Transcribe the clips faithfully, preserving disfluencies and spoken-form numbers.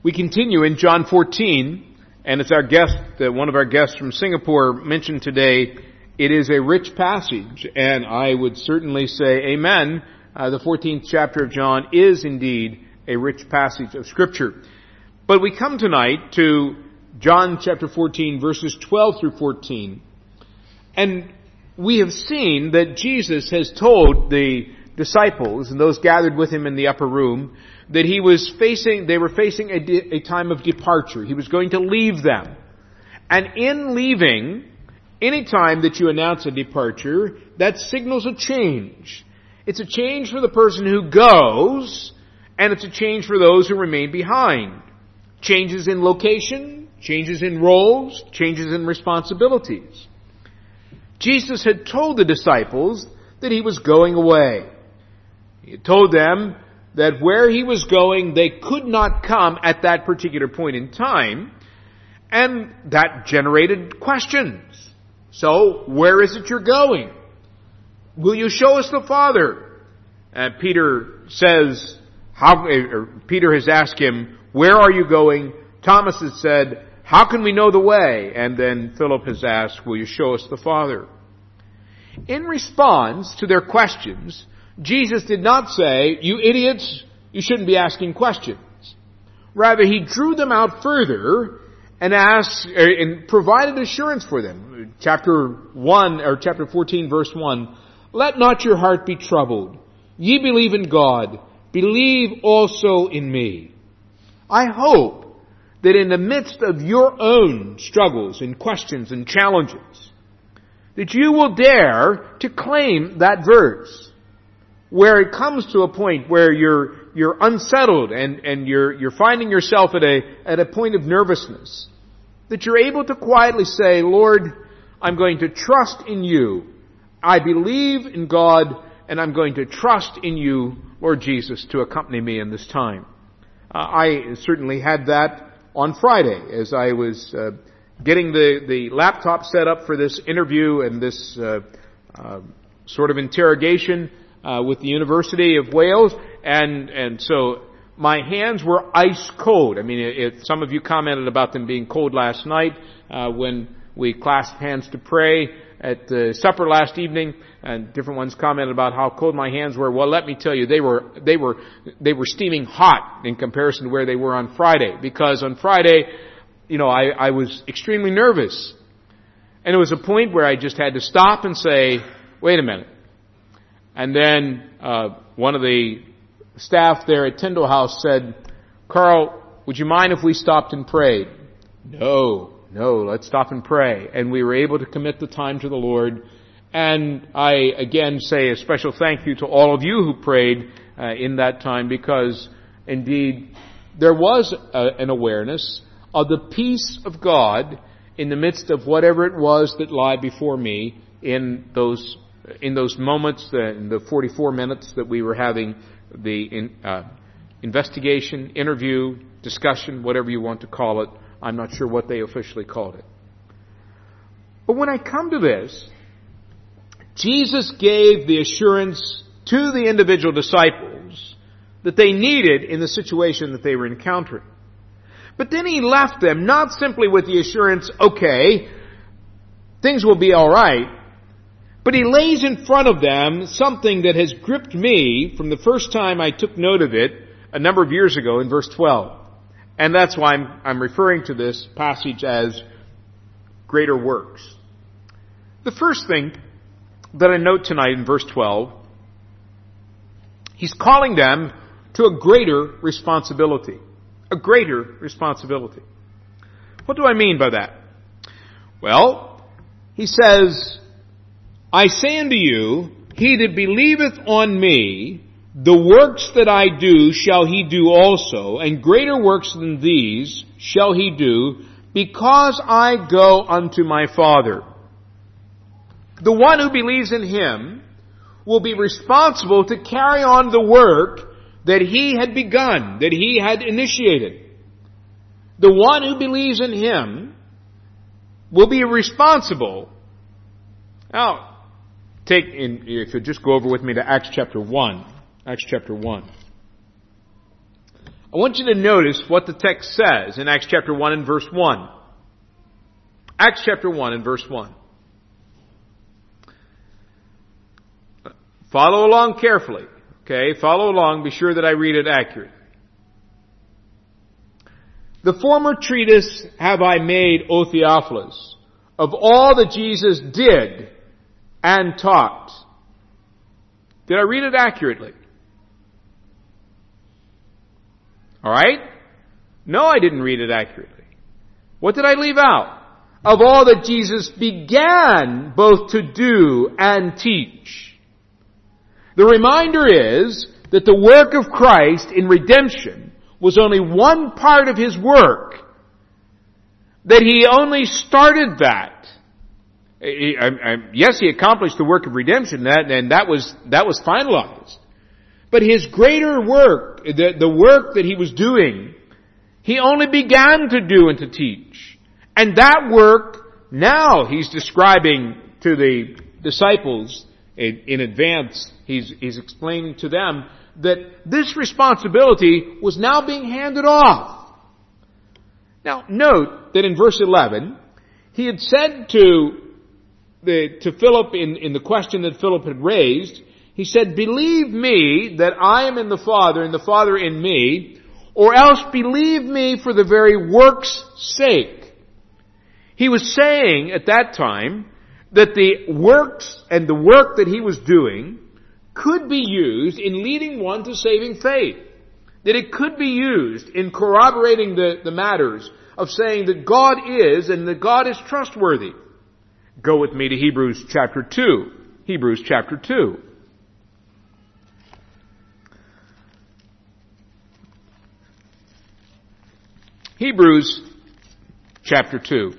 We continue in John fourteen, and it's our guest, uh, one of our guests from Singapore mentioned today, it is a rich passage, and I would certainly say amen. Uh, the fourteenth chapter of John is indeed a rich passage of Scripture. But we come tonight to John chapter fourteen, verses twelve through fourteen, and we have seen that Jesus has told the disciples and those gathered with him in the upper room that he was facing, they were facing a, de- a time of departure. He was going to leave them. And in leaving, any time that you announce a departure, that signals a change. It's a change for the person who goes, and it's a change for those who remain behind. Changes in location, changes in roles, changes in responsibilities. Jesus had told the disciples that he was going away. He had told them that where he was going, they could not come at that particular point in time, and that generated questions. So, where is it you're going? Will you show us the Father? Uh, Peter says, how, or Peter has asked him, where are you going? Thomas has said, how can we know the way? And then Philip has asked, will you show us the Father? In response to their questions, Jesus did not say, you idiots, you shouldn't be asking questions. Rather, he drew them out further and asked, and provided assurance for them. Chapter one, or chapter fourteen, verse one, let not your heart be troubled. Ye believe in God, believe also in me. I hope that in the midst of your own struggles and questions and challenges, that you will dare to claim that verse, where it comes to a point where you're you're unsettled and, and you're you're finding yourself at a at a point of nervousness, that you're able to quietly say, Lord, I'm going to trust in you. I believe in God, and I'm going to trust in you, Lord Jesus, to accompany me in this time. Uh, I certainly had that on Friday as I was uh, getting the, the laptop set up for this interview and this uh, uh, sort of interrogation Uh, with the University of Wales, and and so my hands were ice cold. I mean, it, it, some of you commented about them being cold last night uh, when we clasped hands to pray at the supper last evening, and different ones commented about how cold my hands were. Well, let me tell you, they were they were they were steaming hot in comparison to where they were on Friday, because on Friday, you know, I, I was extremely nervous, and it was a point where I just had to stop and say, "Wait a minute." And then uh, one of the staff there at Tyndall House said, Carl, would you mind if we stopped and prayed? No, no, let's stop and pray. And we were able to commit the time to the Lord. And I again say a special thank you to all of you who prayed uh, in that time, because indeed there was a, an awareness of the peace of God in the midst of whatever it was that lay before me in those in those moments, the, in the forty-four minutes that we were having the in, uh, investigation, interview, discussion, whatever you want to call it. I'm not sure what they officially called it. But when I come to this, Jesus gave the assurance to the individual disciples that they needed in the situation that they were encountering. But then he left them not simply with the assurance, okay, things will be all right, but he lays in front of them something that has gripped me from the first time I took note of it a number of years ago in verse twelve. And that's why I'm, I'm referring to this passage as greater works. The first thing that I note tonight in verse twelve, he's calling them to a greater responsibility. A greater responsibility. What do I mean by that? Well, he says, I say unto you, he that believeth on me, the works that I do shall he do also, and greater works than these shall he do, because I go unto my Father. The one who believes in him will be responsible to carry on the work that he had begun, that he had initiated. The one who believes in him will be responsible. Now, take in, if you just go over with me to Acts chapter one. Acts chapter one. I want you to notice what the text says in Acts chapter one and verse one. Acts chapter one and verse one. Follow along carefully. Okay, follow along. Be sure that I read it accurately. The former treatise have I made, O Theophilus, of all that Jesus did and taught. Did I read it accurately? All right? No, I didn't read it accurately. What did I leave out? Of all that Jesus began both to do and teach. The reminder is that the work of Christ in redemption was only one part of His work. That He only started that. He, I, I, yes, He accomplished the work of redemption, that, and that was, that was finalized. But His greater work, the, the work that He was doing, He only began to do and to teach. And that work, now He's describing to the disciples in, in advance, He's, He's explaining to them that this responsibility was now being handed off. Now, note that in verse eleven, He had said to the, to Philip in, in the question that Philip had raised, He said, believe me that I am in the Father and the Father in me, or else believe me for the very work's sake. He was saying at that time that the works and the work that He was doing could be used in leading one to saving faith. That it could be used in corroborating the, the matters of saying that God is and that God is trustworthy. Go with me to Hebrews chapter two. Hebrews chapter two. Hebrews chapter two.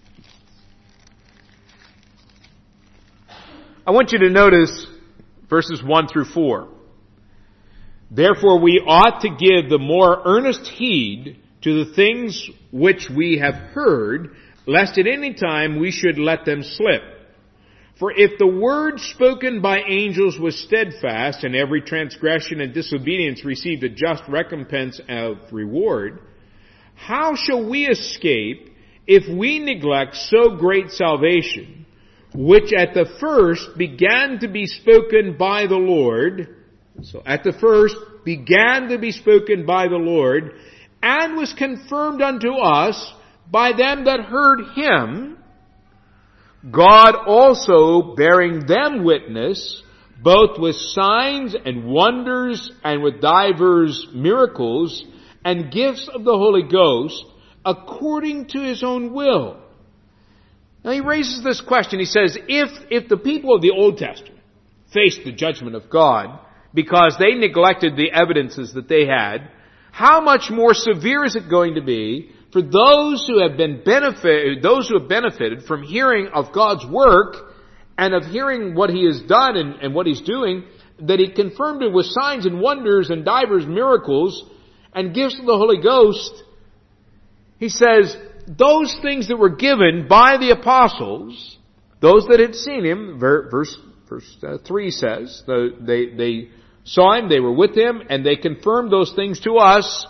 I want you to notice verses one through four. Therefore we ought to give the more earnest heed to the things which we have heard, lest at any time we should let them slip. For if the word spoken by angels was steadfast, and every transgression and disobedience received a just recompense of reward, how shall we escape if we neglect so great salvation, which at the first began to be spoken by the Lord, so at the first began to be spoken by the Lord, and was confirmed unto us by them that heard Him, God also bearing them witness, both with signs and wonders and with divers miracles and gifts of the Holy Ghost, according to His own will. Now he raises this question. He says, if, if the people of the Old Testament faced the judgment of God because they neglected the evidences that they had, how much more severe is it going to be for those who have been benefit, those who have benefited from hearing of God's work and of hearing what He has done and, and what He's doing, that He confirmed it with signs and wonders and divers miracles and gifts of the Holy Ghost. He says, those things that were given by the apostles, those that had seen Him, verse, verse uh, three says, the, they, they saw Him, they were with Him, and they confirmed those things to us.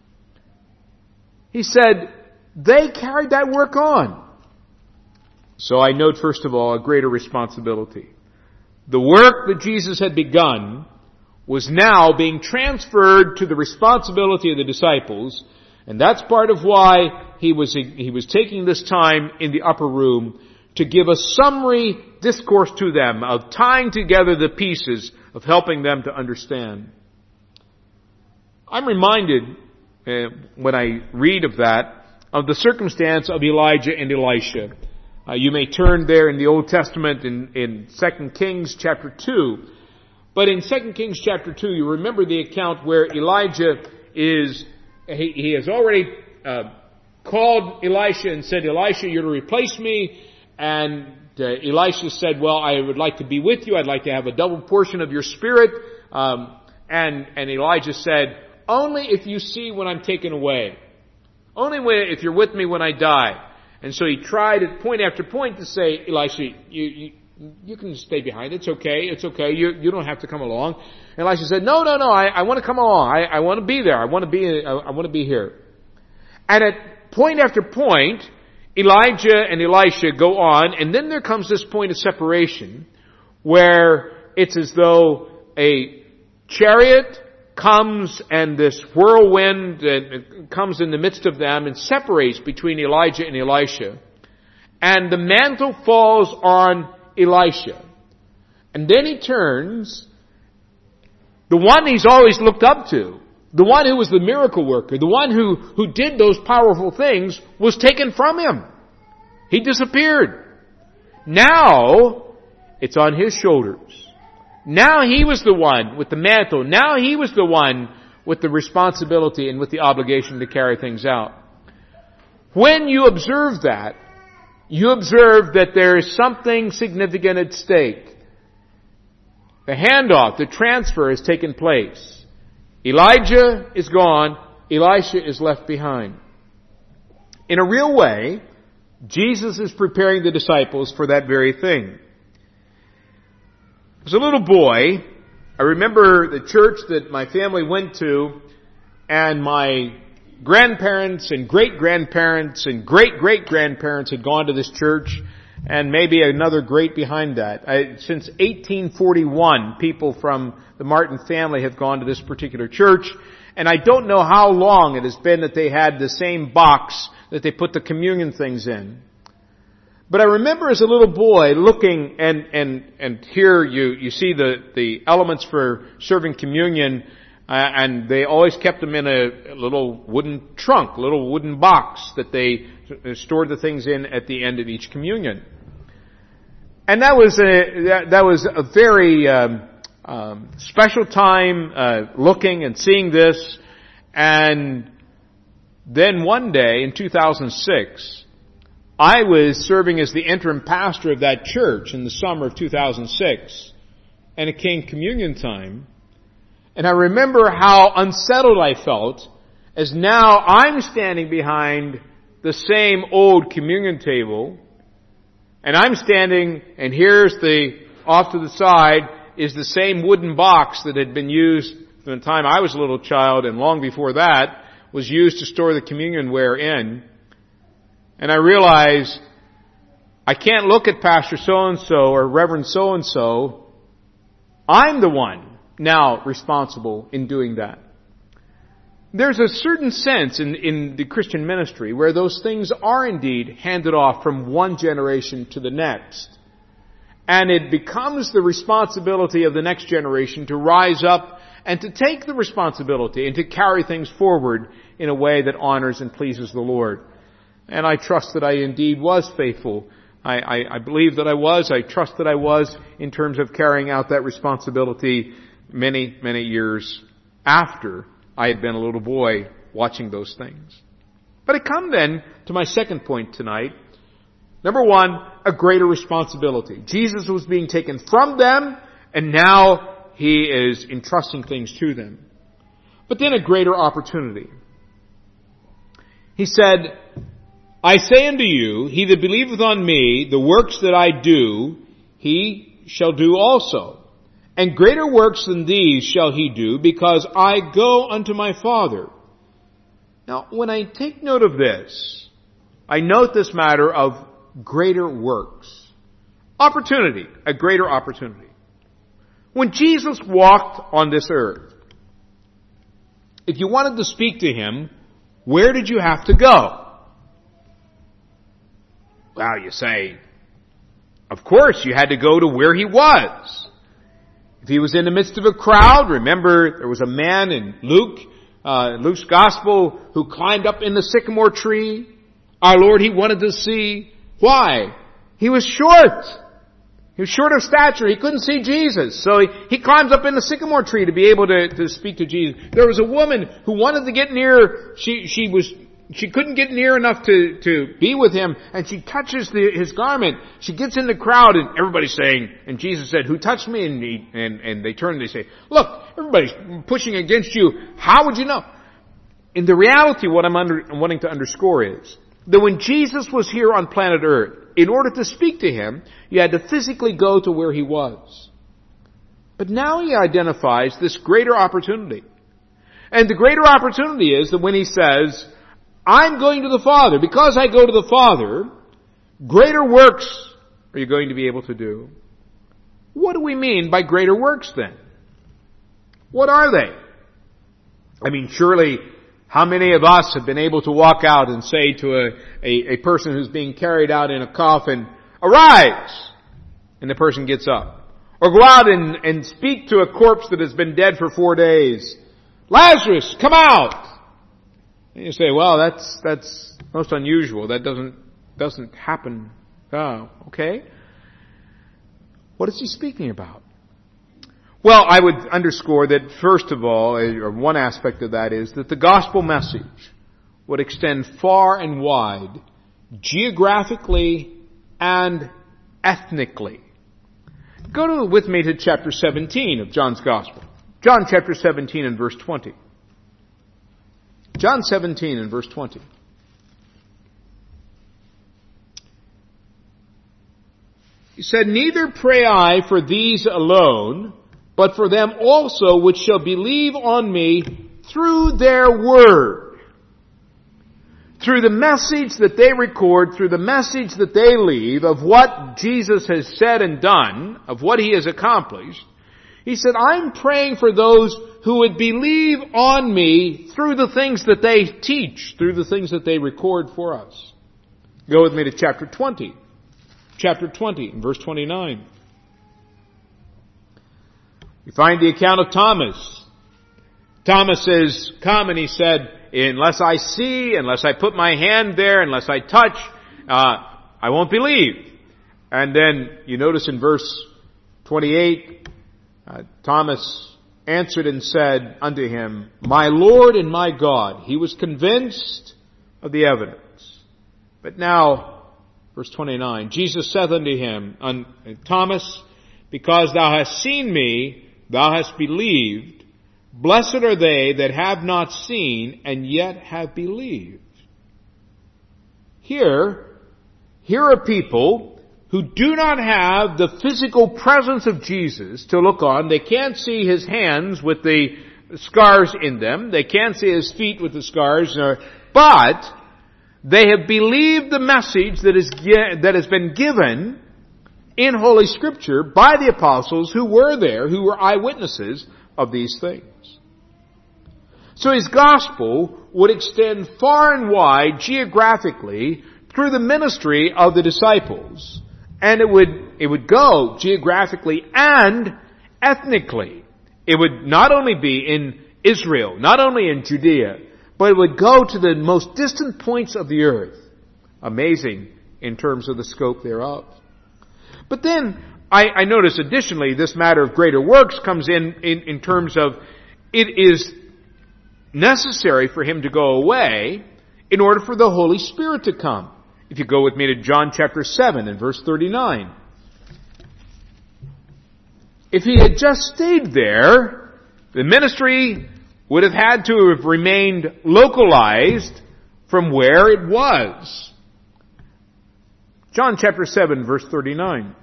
He said, they carried that work on. So I note, first of all, a greater responsibility. The work that Jesus had begun was now being transferred to the responsibility of the disciples, and that's part of why he was, he was taking this time in the upper room to give a summary discourse to them of tying together the pieces of helping them to understand. I'm reminded, uh, when I read of that, of the circumstance of Elijah and Elisha. Uh, you may turn there in the Old Testament in, in Second Kings chapter two. But in Second Kings chapter two, you remember the account where Elijah is, he, he has already uh, called Elisha and said, Elisha, you're to replace me. And uh, Elisha said, well, I would like to be with you. I'd like to have a double portion of your spirit. Um, and, and Elijah said, only if you see when I'm taken away. Only when, if you're with me when I die. And so he tried at point after point to say, Elisha, you, you, you can stay behind. It's okay. It's okay. You, you don't have to come along. And Elisha said, no, no, no, I, I want to come along. I, I want to be there. I want to be, I, I want to be here. And at point after point, Elijah and Elisha go on, and then there comes this point of separation where it's as though a chariot comes and this whirlwind uh, comes in the midst of them and separates between Elijah and Elisha. And the mantle falls on Elisha. And then he turns, the one he's always looked up to, the one who was the miracle worker, the one who, who did those powerful things, was taken from him. He disappeared. Now, it's on his shoulders. Now he was the one with the mantle. Now he was the one with the responsibility and with the obligation to carry things out. When you observe that, you observe that there is something significant at stake. The handoff, the transfer has taken place. Elijah is gone. Elisha is left behind. In a real way, Jesus is preparing the disciples for that very thing. As a little boy, I remember the church that my family went to, and my grandparents and great-grandparents and great-great-grandparents had gone to this church, and maybe another great behind that. I, since eighteen forty-one, people from the Martin family have gone to this particular church, and I don't know how long it has been that they had the same box that they put the communion things in. But I remember as a little boy looking, and, and, and here you, you see the, the elements for serving communion, uh, and they always kept them in a, a little wooden trunk, a little wooden box that they stored the things in at the end of each communion. And that was a, that, that was a very, um, um, special time, uh, looking and seeing this. And then one day in two thousand six, I was serving as the interim pastor of that church in the summer of two thousand six, and it came communion time, and I remember how unsettled I felt as now I'm standing behind the same old communion table, and I'm standing, and here's the, off to the side, is the same wooden box that had been used from the time I was a little child, and long before that, was used to store the communion ware in. And I realized I can't look at Pastor so-and-so or Reverend so-and-so. I'm the one now responsible in doing that. There's a certain sense in, in the Christian ministry where those things are indeed handed off from one generation to the next. And it becomes the responsibility of the next generation to rise up and to take the responsibility and to carry things forward in a way that honors and pleases the Lord. And I trust that I indeed was faithful. I, I, I believe that I was. I trust that I was in terms of carrying out that responsibility many, many years after I had been a little boy watching those things. But I come then to my second point tonight. Number one, a greater responsibility. Jesus was being taken from them, and now He is entrusting things to them. But then a greater opportunity. He said, I say unto you, he that believeth on me, the works that I do, he shall do also. And greater works than these shall he do, because I go unto my Father. Now, when I take note of this, I note this matter of greater works. Opportunity, a greater opportunity. When Jesus walked on this earth, if you wanted to speak to Him, where did you have to go? Well, you say, of course, you had to go to where He was. If He was in the midst of a crowd, remember there was a man in Luke, uh, Luke's Gospel, who climbed up in the sycamore tree. Our Lord He wanted to see. Why? He was short. He was short of stature. He couldn't see Jesus. So he, he climbs up in the sycamore tree to be able to, to speak to Jesus. There was a woman who wanted to get near, she, she was She couldn't get near enough to, to be with Him, and she touches the, His garment. She gets in the crowd, and everybody's saying, and Jesus said, who touched me? And, he, and, and they turn and they say, look, everybody's pushing against you. How would you know? In the reality, what I'm under, wanting to underscore is, that when Jesus was here on planet Earth, in order to speak to him, you had to physically go to where he was. But now he identifies this greater opportunity. And the greater opportunity is that when he says, I'm going to the Father, because I go to the Father, greater works are you going to be able to do. What do we mean by greater works then? What are they? I mean, surely, how many of us have been able to walk out and say to a, a, a person who's being carried out in a coffin, arise! And the person gets up. Or go out and, and speak to a corpse that has been dead for four days. Lazarus, come out! And you say, well, that's, that's most unusual. That doesn't, doesn't happen. Oh, okay. What is he speaking about? Well, I would underscore that first of all, or one aspect of that is that the gospel message would extend far and wide, geographically and ethnically. Go to, with me to chapter seventeen of John's Gospel. John chapter seventeen and verse twenty. John seventeen and verse twenty. He said, neither pray I for these alone, but for them also which shall believe on me through their word. Through the message that they record, through the message that they leave of what Jesus has said and done, of what he has accomplished, he said, I'm praying for those who would believe on me through the things that they teach, through the things that they record for us. Go with me to chapter twenty. Chapter twenty, verse twenty-nine. We find the account of Thomas. Thomas says, come, and he said, unless I see, unless I put my hand there, unless I touch, uh, I won't believe. And then you notice in verse twenty-eight, uh, Thomas answered and said unto him, my Lord and my God. He was convinced of the evidence. But now, verse twenty-nine, Jesus saith unto him, Thomas, because thou hast seen me, thou hast believed. Blessed are they that have not seen and yet have believed. Here, here are people who do not have the physical presence of Jesus to look on. They can't see his hands with the scars in them. They can't see his feet with the scars. But they have believed the message that is that has been given in Holy Scripture by the apostles who were there, who were eyewitnesses of these things. So his gospel would extend far and wide geographically through the ministry of the disciples. And it would, it would go geographically and ethnically. It would not only be in Israel, not only in Judea, but it would go to the most distant points of the earth. Amazing in terms of the scope thereof. But then, I, I notice additionally, this matter of greater works comes in, in, in terms of it is necessary for him to go away in order for the Holy Spirit to come. If you go with me to John chapter seven and verse thirty-nine. If he had just stayed there, the ministry would have had to have remained localized from where it was. John chapter seven verse thirty-nine.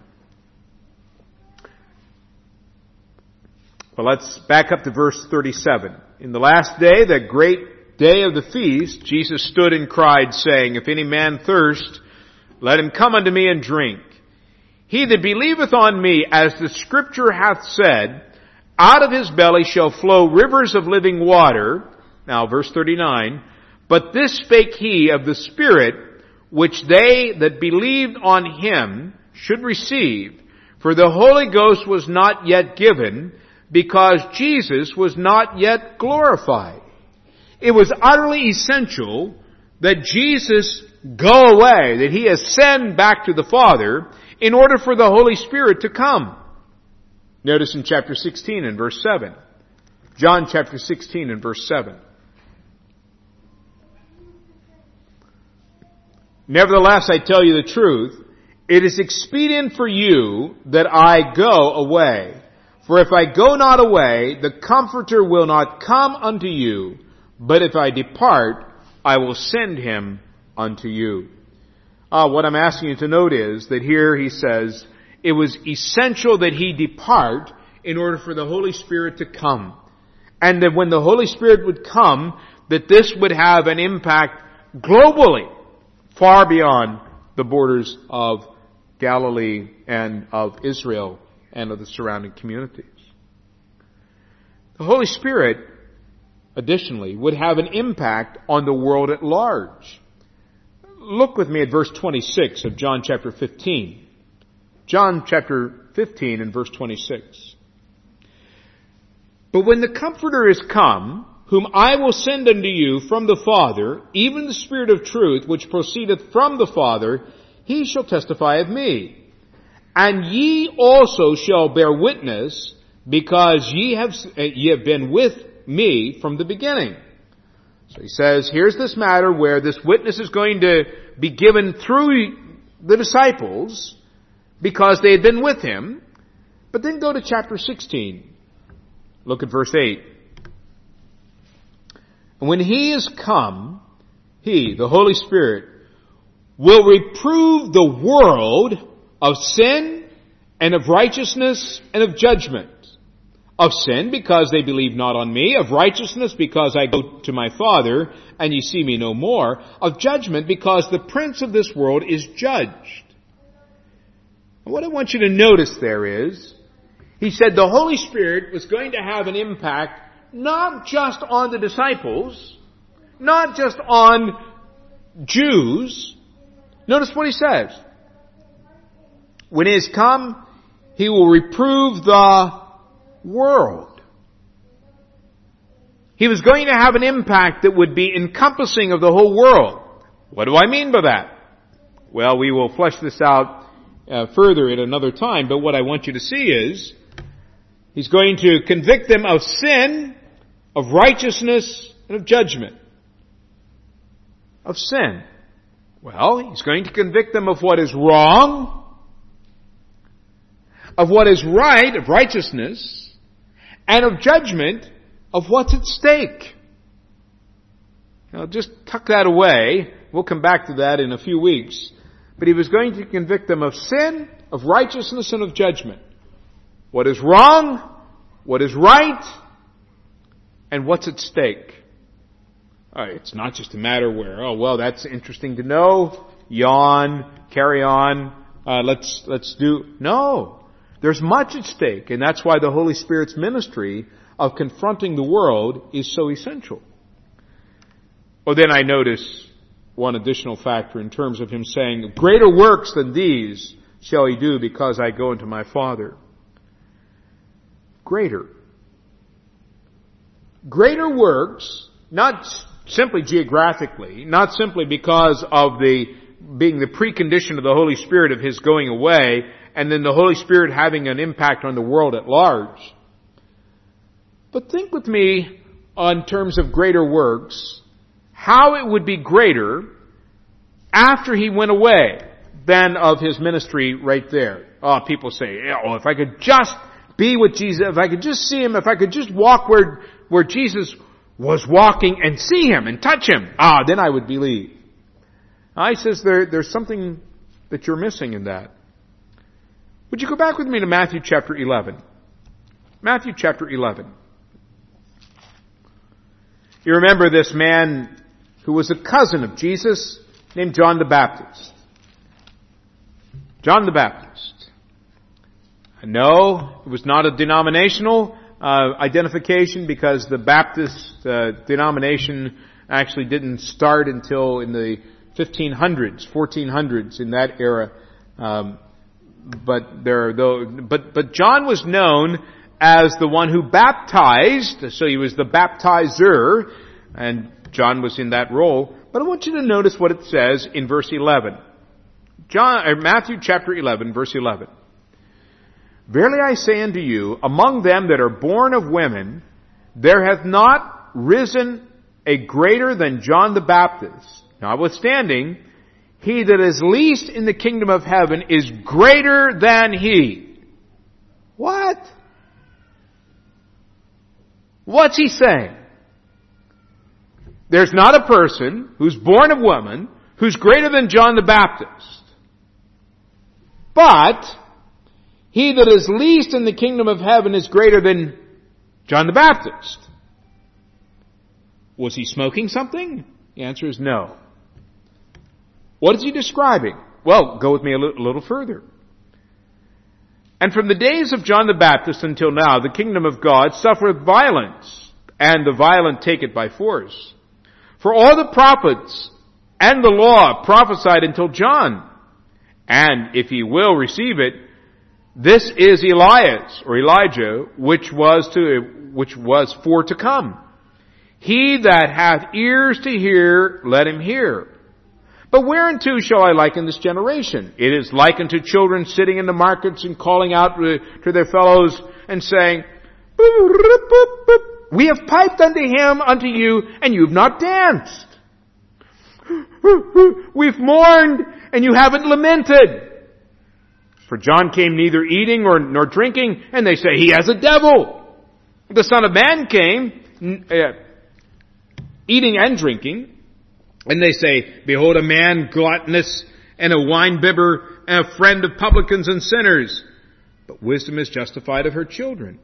Well, let's back up to verse thirty-seven. In the last day, the great day of the feast, Jesus stood and cried, saying, if any man thirst, let him come unto me and drink. He that believeth on me, as the Scripture hath said, out of his belly shall flow rivers of living water. Now, verse thirty-nine. But this spake he of the Spirit, which they that believed on him should receive. For the Holy Ghost was not yet given, because Jesus was not yet glorified. It was utterly essential that Jesus go away, that he ascend back to the Father, in order for the Holy Spirit to come. Notice in chapter sixteen and verse seven. John chapter sixteen and verse seven. Nevertheless, I tell you the truth, it is expedient for you that I go away. For if I go not away, the Comforter will not come unto you, but if I depart, I will send him unto you. Uh, what I'm asking you to note is that here he says it was essential that he depart in order for the Holy Spirit to come. And that when the Holy Spirit would come, that this would have an impact globally, far beyond the borders of Galilee and of Israel and of the surrounding communities. The Holy Spirit, additionally, would have an impact on the world at large. Look with me at verse twenty-six of John chapter fifteen. John chapter fifteen and verse twenty-six. But when the Comforter is come, whom I will send unto you from the Father, even the Spirit of truth, which proceedeth from the Father, he shall testify of me. And ye also shall bear witness, because ye have, ye have been with me from the beginning. So he says, here's this matter where this witness is going to be given through the disciples, because they had been with him. But then go to chapter sixteen. Look at verse eight. And when he is come, he, the Holy Spirit, will reprove the world of sin and of righteousness and of judgment. Of sin, because they believe not on me. Of righteousness, because I go to my Father, and ye see me no more. Of judgment, because the prince of this world is judged. And what I want you to notice there is, he said the Holy Spirit was going to have an impact not just on the disciples, not just on Jews. Notice what he says. When he is come, he will reprove the world. He was going to have an impact that would be encompassing of the whole world. What do I mean by that? Well, we will flesh this out uh, further at another time, but what I want you to see is he's going to convict them of sin, of righteousness, and of judgment. Of sin. Well, he's going to convict them of what is wrong, of what is right, of righteousness, and of judgment, of what's at stake. Now, just tuck that away. We'll come back to that in a few weeks. But he was going to convict them of sin, of righteousness, and of judgment. What is wrong, what is right, and what's at stake. All right, it's not just a matter where, oh, well, that's interesting to know. Yawn, carry on, uh, let's, let's do. No. There's much at stake, and that's why the Holy Spirit's ministry of confronting the world is so essential. Well, then I notice one additional factor in terms of him saying, greater works than these shall he do, because I go unto my Father. Greater. Greater works, not simply geographically, not simply because of the being the precondition of the Holy Spirit of his going away, and then the Holy Spirit having an impact on the world at large. But think with me on terms of greater works, how it would be greater after he went away than of his ministry right there. Oh, people say, oh, if I could just be with Jesus, if I could just see him, if I could just walk where, where Jesus was walking and see him and touch him, ah, then I would believe. I says there, there's something that you're missing in that. Would you go back with me to Matthew chapter eleven? Matthew chapter eleven. You remember this man who was a cousin of Jesus named John the Baptist. John the Baptist. No, it was not a denominational uh, identification, because the Baptist uh, denomination actually didn't start until in the fifteen hundreds, fourteen hundreds, in that era. Um, But there, though, but but John was known as the one who baptized, so he was the baptizer, and John was in that role. But I want you to notice what it says in verse eleven. John, or Matthew chapter eleven, verse eleven. Verily I say unto you, among them that are born of women, there hath not risen a greater than John the Baptist. Notwithstanding, he that is least in the kingdom of heaven is greater than he. What? What's he saying? There's not a person who's born of woman who's greater than John the Baptist. But he that is least in the kingdom of heaven is greater than John the Baptist. Was he smoking something? The answer is no. What is he describing? Well, go with me a little further. And from the days of John the Baptist until now, the kingdom of God suffereth violence, and the violent take it by force. For all the prophets and the law prophesied until John. And if ye will receive it, this is Elias, or Elijah, which was to, which was for to come. He that hath ears to hear, let him hear. But whereunto shall I liken this generation? It is like unto children sitting in the markets and calling out to their fellows and saying, we have piped unto him, unto you, and you've not danced. We've mourned, and you haven't lamented. For John came neither eating or nor drinking, and they say, he has a devil. The Son of Man came, uh, eating and drinking, and they say, behold a man gluttonous and a winebibber and a friend of publicans and sinners. But wisdom is justified of her children.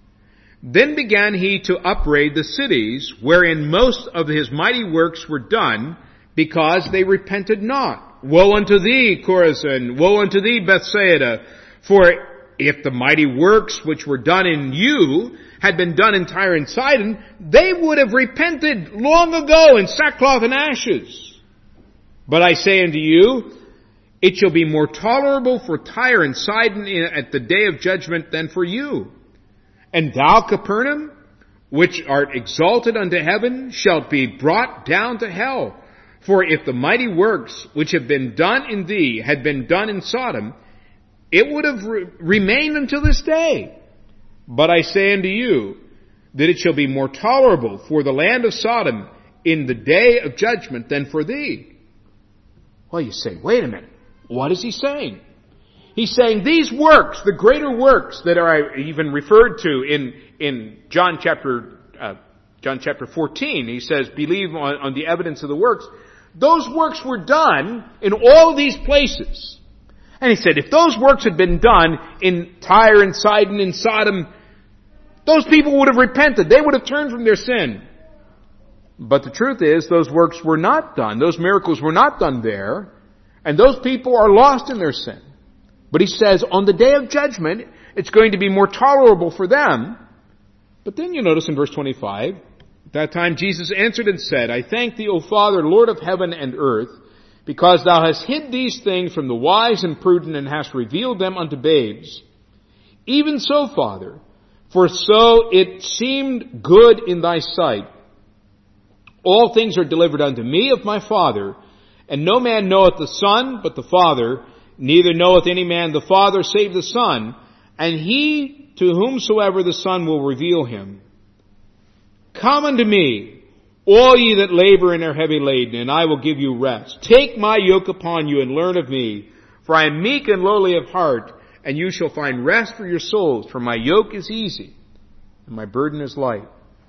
Then began he to upbraid the cities wherein most of his mighty works were done, because they repented not. Woe unto thee, Chorazin! Woe unto thee, Bethsaida! For if the mighty works which were done in you had been done in Tyre and Sidon, they would have repented long ago in sackcloth and ashes. But I say unto you, it shall be more tolerable for Tyre and Sidon at the day of judgment than for you. And thou, Capernaum, which art exalted unto heaven, shalt be brought down to hell. For if the mighty works which have been done in thee had been done in Sodom, it would have re- remained until this day. But I say unto you, that it shall be more tolerable for the land of Sodom in the day of judgment than for thee. Well, you say, wait a minute. What is he saying? He's saying these works, the greater works that are even referred to in, in John chapter, uh, John chapter fourteen, he says, believe on, on the evidence of the works. Those works were done in all of these places. And he said, if those works had been done in Tyre and Sidon and Sodom, those people would have repented. They would have turned from their sin. But the truth is, those works were not done. Those miracles were not done there. And those people are lost in their sin. But he says, on the day of judgment, it's going to be more tolerable for them. But then you notice in verse twenty-five, at that time Jesus answered and said, I thank thee, O Father, Lord of heaven and earth, because thou hast hid these things from the wise and prudent, and hast revealed them unto babes. Even so, Father, for so it seemed good in thy sight. All things are delivered unto me of my Father, and no man knoweth the Son but the Father, neither knoweth any man the Father save the Son, and he to whomsoever the Son will reveal him. Come unto me, all ye that labor and are heavy laden, and I will give you rest. Take my yoke upon you and learn of me, for I am meek and lowly of heart, and you shall find rest for your souls, for my yoke is easy, and my burden is light.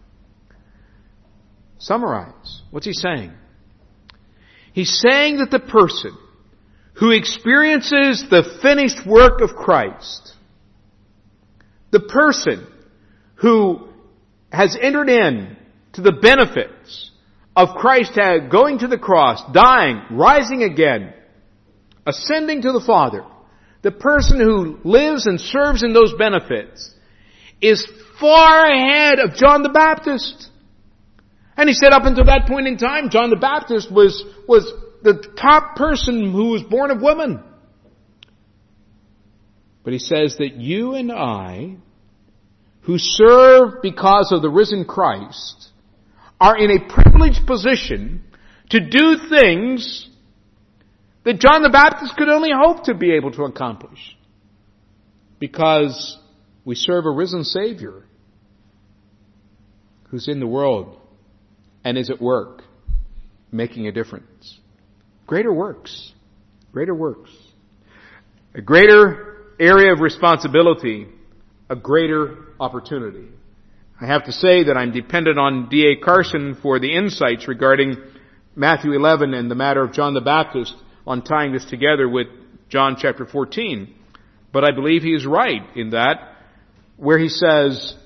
Summarize. What's he saying? He's saying that the person who experiences the finished work of Christ, the person who has entered in to the benefits of Christ going to the cross, dying, rising again, ascending to the Father, the person who lives and serves in those benefits is far ahead of John the Baptist. And he said up until that point in time, John the Baptist was, was the top person who was born of woman. But he says that you and I, who serve because of the risen Christ, are in a privileged position to do things that John the Baptist could only hope to be able to accomplish. Because we serve a risen Savior who's in the world and is at work, making a difference. Greater works. Greater works. A greater area of responsibility. A greater opportunity. I have to say that I'm dependent on D A Carson for the insights regarding Matthew eleven and the matter of John the Baptist on tying this together with John chapter fourteen. But I believe he is right in that, where he says,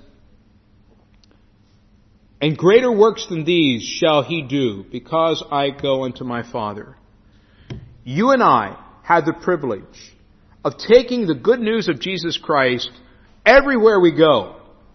"And greater works than these shall he do, because I go unto my Father." You and I have the privilege of taking the good news of Jesus Christ everywhere we go,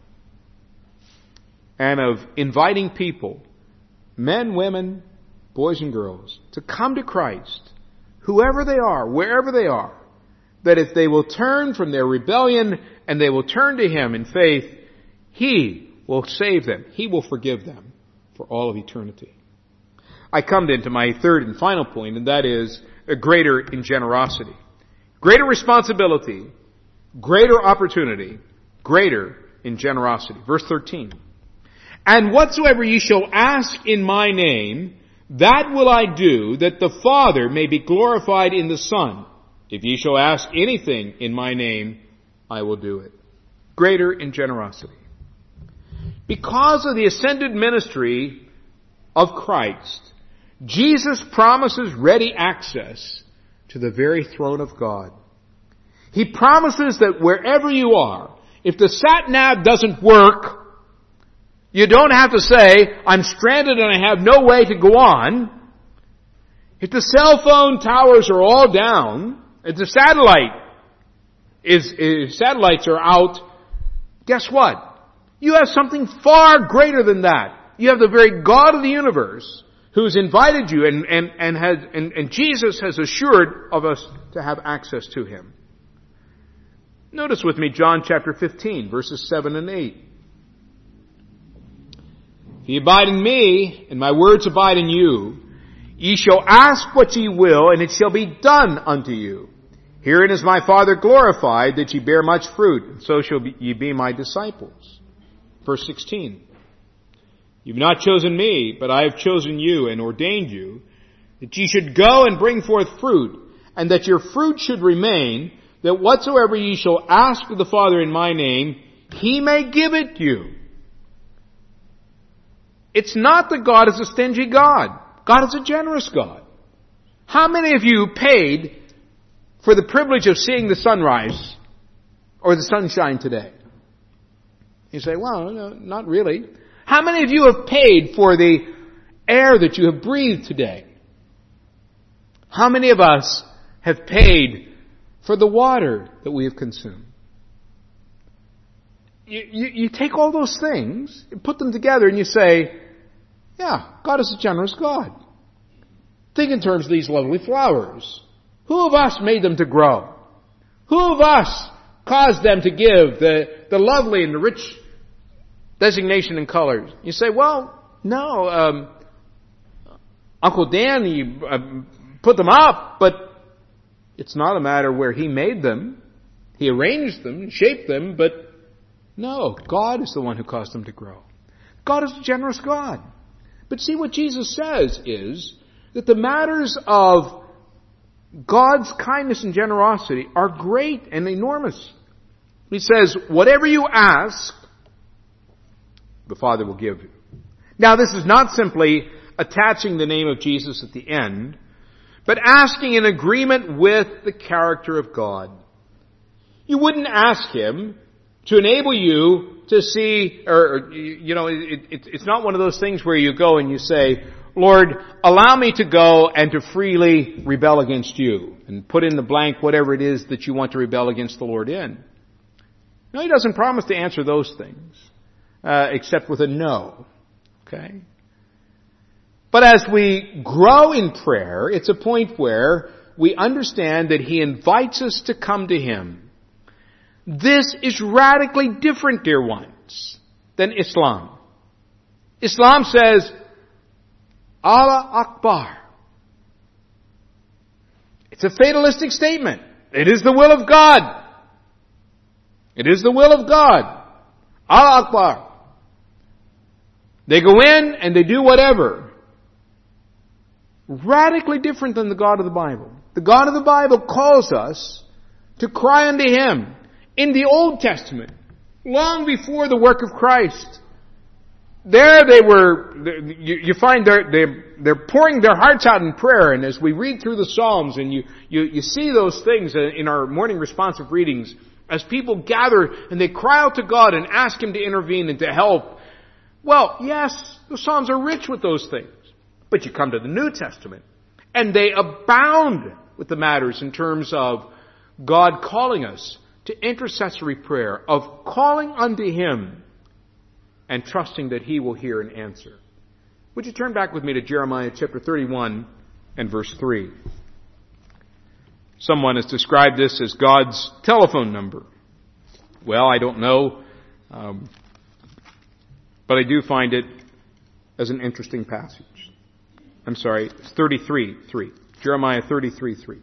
and of inviting people, men, women, boys and girls, to come to Christ, whoever they are, wherever they are, that if they will turn from their rebellion and they will turn to Him in faith, He will save them. He will forgive them for all of eternity. I come then to my third and final point, and that is a greater in generosity. Greater responsibility, greater opportunity, greater in generosity. Verse thirteen. "And whatsoever ye shall ask in my name, that will I do, that the Father may be glorified in the Son. If ye shall ask anything in my name, I will do it." Greater in generosity. Because of the ascended ministry of Christ, Jesus promises ready access to the very throne of God. He promises that wherever you are, if the sat-nav doesn't work, you don't have to say, "I'm stranded and I have no way to go on." If the cell phone towers are all down, if the satellite is, is satellites are out, guess what? You have something far greater than that. You have the very God of the universe who's invited you, and, and, and, has, and, and Jesus has assured of us to have access to Him. Notice with me John chapter fifteen, verses seven and eight. "If ye abide in me, and my words abide in you, ye shall ask what ye will, and it shall be done unto you. Herein is my Father glorified, that ye bear much fruit, and so shall be, ye be my disciples." Verse sixteen. "You've not chosen me, but I have chosen you and ordained you, that ye should go and bring forth fruit, and that your fruit should remain, that whatsoever ye shall ask of the Father in my name, He may give it you." It's not that God is a stingy God. God is a generous God. How many of you paid for the privilege of seeing the sunrise or the sunshine today? You say, "Well, no, not really." How many of you have paid for the air that you have breathed today? How many of us have paid for the water that we have consumed? You, you, you take all those things, you put them together, and you say, yeah, God is a generous God. Think in terms of these lovely flowers. Who of us made them to grow? Who of us caused them to give the, the lovely and the rich designation and colors? You say, well, no, um, Uncle Dan, he uh, put them up, but it's not a matter where he made them. He arranged them and shaped them, but no, God is the one who caused them to grow. God is a generous God. But see, what Jesus says is that the matters of God's kindness and generosity are great and enormous. He says, whatever you ask, the Father will give you. Now, this is not simply attaching the name of Jesus at the end, but asking in agreement with the character of God. You wouldn't ask Him to enable you to see, or, you know, it, it, it's not one of those things where you go and you say, Lord, allow me to go and to freely rebel against you, and put in the blank whatever it is that you want to rebel against the Lord in. No, He doesn't promise to answer those things, uh, except with a no. Okay? But as we grow in prayer, it's a point where we understand that He invites us to come to Him. This is radically different, dear ones, than Islam. Islam says, Allah Akbar. It's a fatalistic statement. It is the will of God. It is the will of God. Allah Akbar. They go in and they do whatever. Radically different than the God of the Bible. The God of the Bible calls us to cry unto Him. In the Old Testament, long before the work of Christ, there they were, you, you find they're, they're, they're pouring their hearts out in prayer, and as we read through the Psalms and you, you, you see those things in our morning responsive readings, as people gather and they cry out to God and ask Him to intervene and to help, well, yes, the Psalms are rich with those things. But you come to the New Testament, and they abound with the matters in terms of God calling us to intercessory prayer, of calling unto Him and trusting that He will hear and answer. Would you turn back with me to Jeremiah chapter thirty-one and verse three? Someone has described this as God's telephone number. Well, I don't know, um, but I do find it as an interesting passage. I'm sorry, it's thirty-three three. Jeremiah thirty-three three.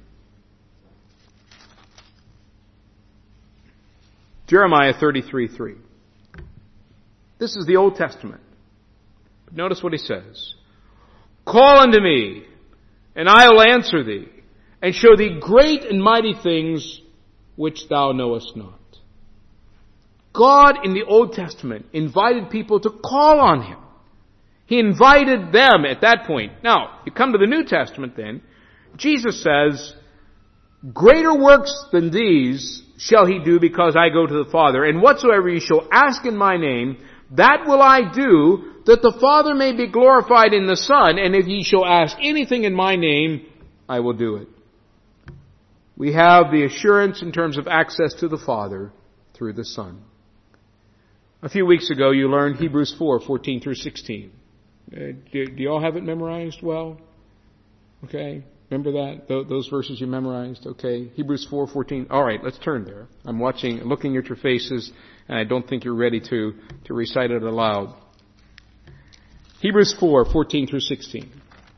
Jeremiah thirty-three three. This is the Old Testament. But notice what he says. Call unto me, and I will answer thee, and show thee great and mighty things which thou knowest not. God in the Old Testament invited people to call on Him. He invited them at that point. Now, you come to the New Testament then, Jesus says, greater works than these shall He do because I go to the Father, and whatsoever ye shall ask in my name, that will I do, that the Father may be glorified in the Son, and if ye shall ask anything in my name, I will do it. We have the assurance in terms of access to the Father through the Son. A few weeks ago you learned Hebrews four fourteen through sixteen. Uh, do, do you all have it memorized well? Okay. Remember that? Th- those verses you memorized? Okay. Hebrews four fourteen. All right, let's turn there. I'm watching, looking at your faces, and I don't think you're ready to, to recite it aloud. Hebrews four fourteen through sixteen.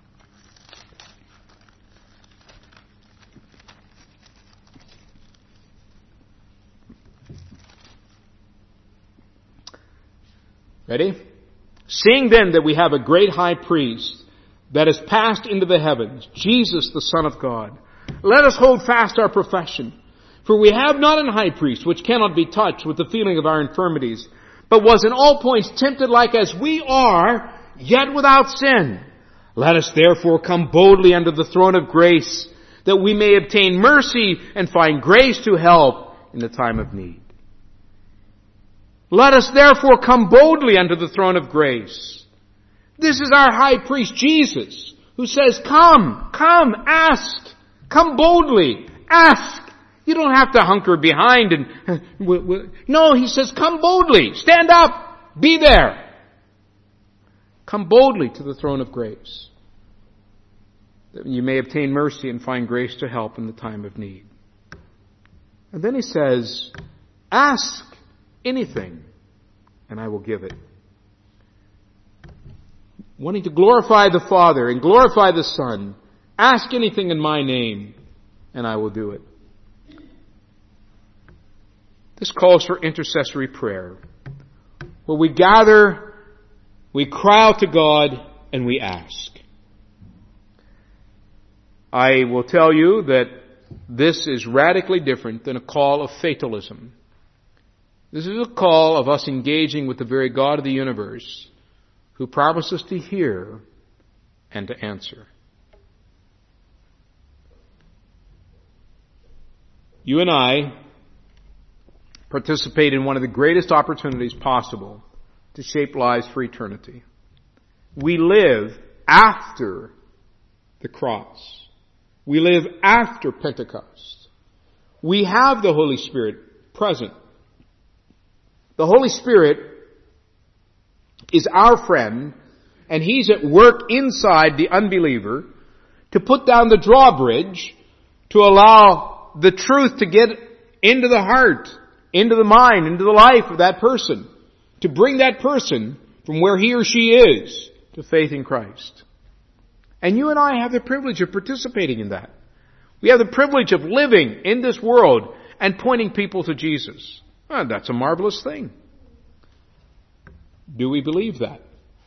Ready? Seeing then that we have a great high priest that has passed into the heavens, Jesus the Son of God, let us hold fast our profession. For we have not an high priest which cannot be touched with the feeling of our infirmities, but was in all points tempted like as we are, yet without sin. Let us therefore come boldly under the throne of grace, that we may obtain mercy and find grace to help in the time of need. Let us therefore come boldly unto the throne of grace. This is our high priest, Jesus, who says, come, come, ask, come boldly, ask. You don't have to hunker behind and, no, he says, come boldly, stand up, be there. Come boldly to the throne of grace, that you may obtain mercy and find grace to help in the time of need. And then he says, ask anything, and I will give it. Wanting to glorify the Father and glorify the Son, ask anything in my name, and I will do it. This calls for intercessory prayer, where we gather, we cry out to God, and we ask. I will tell you that this is radically different than a call of fatalism. This is a call of us engaging with the very God of the universe, who promises to hear and to answer. You and I participate in one of the greatest opportunities possible to shape lives for eternity. We live after the cross. We live after Pentecost. We have the Holy Spirit present. The Holy Spirit is our friend, and He's at work inside the unbeliever to put down the drawbridge to allow the truth to get into the heart, into the mind, into the life of that person, to bring that person from where he or she is to faith in Christ. And you and I have the privilege of participating in that. We have the privilege of living in this world and pointing people to Jesus. Oh, that's a marvelous thing. Do we believe that?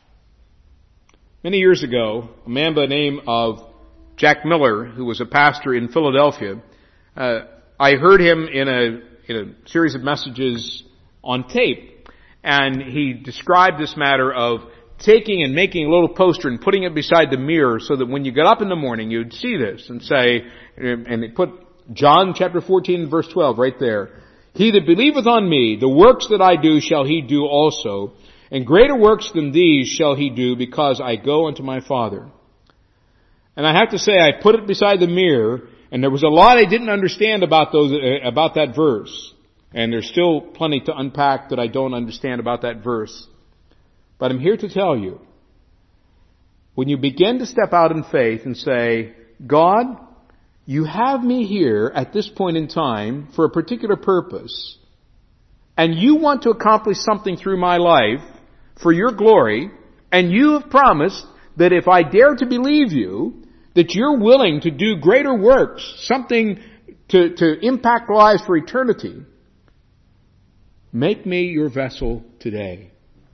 Many years ago, a man by the name of Jack Miller, who was a pastor in Philadelphia, uh, I heard him in a, in a series of messages on tape. and he described this matter of taking and making a little poster and putting it beside the mirror so that when you got up in the morning you'd see this and say, and they put John chapter fourteen verse twelve right there. He that believeth on me, the works that I do shall he do also, and greater works than these shall he do, because I go unto my Father. And I have to say, I put it beside the mirror, and there was a lot I didn't understand about those, uh, about that verse. And there's still plenty to unpack that I don't understand about that verse. But I'm here to tell you, when you begin to step out in faith and say, God, you have me here at this point in time for a particular purpose, and you want to accomplish something through my life for your glory, and you have promised that if I dare to believe you, that you're willing to do greater works, something to, to impact lives for eternity. Make me your vessel today.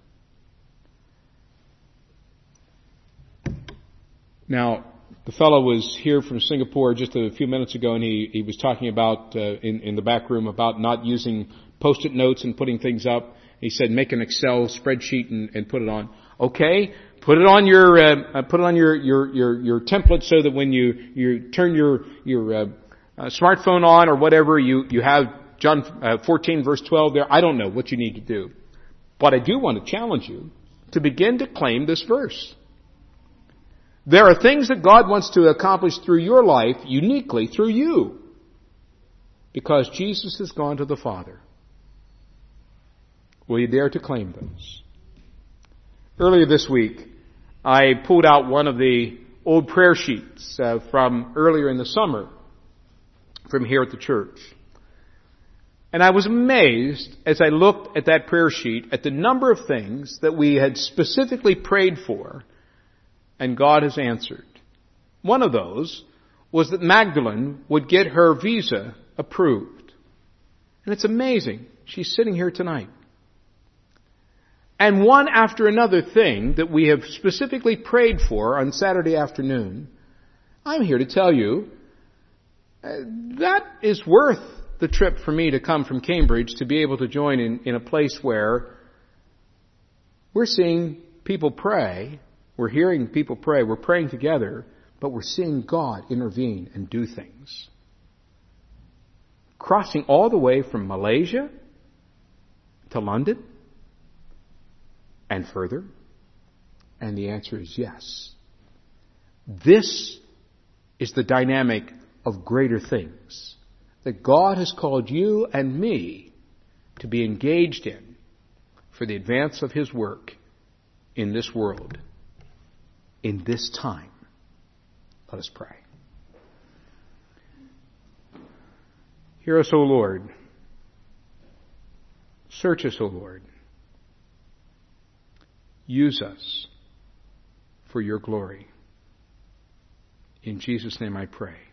Now, the fellow was here from Singapore just a few minutes ago, and he, he was talking about, uh, in, in the back room, about not using post-it notes and putting things up. He said, make an Excel spreadsheet and, and put it on. Okay, put it on your, uh, put it on your, your, your, your template so that when you, you turn your, your, uh, uh, smartphone on or whatever, you, you have John uh, fourteen verse twelve there. I don't know what you need to do. But I do want to challenge you to begin to claim this verse. There are things that God wants to accomplish through your life, uniquely through you, because Jesus has gone to the Father. Will you dare to claim those? Earlier this week, I pulled out one of the old prayer sheets uh, from earlier in the summer from here at the church. And I was amazed as I looked at that prayer sheet at the number of things that we had specifically prayed for and God has answered. One of those was that Magdalene would get her visa approved. And it's amazing. She's sitting here tonight. And one after another thing that we have specifically prayed for on Saturday afternoon, I'm here to tell you, uh, that is worth the trip for me to come from Cambridge to be able to join in, in a place where we're seeing people pray. We're hearing people pray. We're praying together, but we're seeing God intervene and do things. Crossing all the way from Malaysia to London and further. And the answer is yes. This is the dynamic of greater things that God has called you and me to be engaged in for the advance of His work in this world, in this time. Let us pray. Hear us, O Lord. Search us, O Lord. Use us for your glory. In Jesus' name I pray.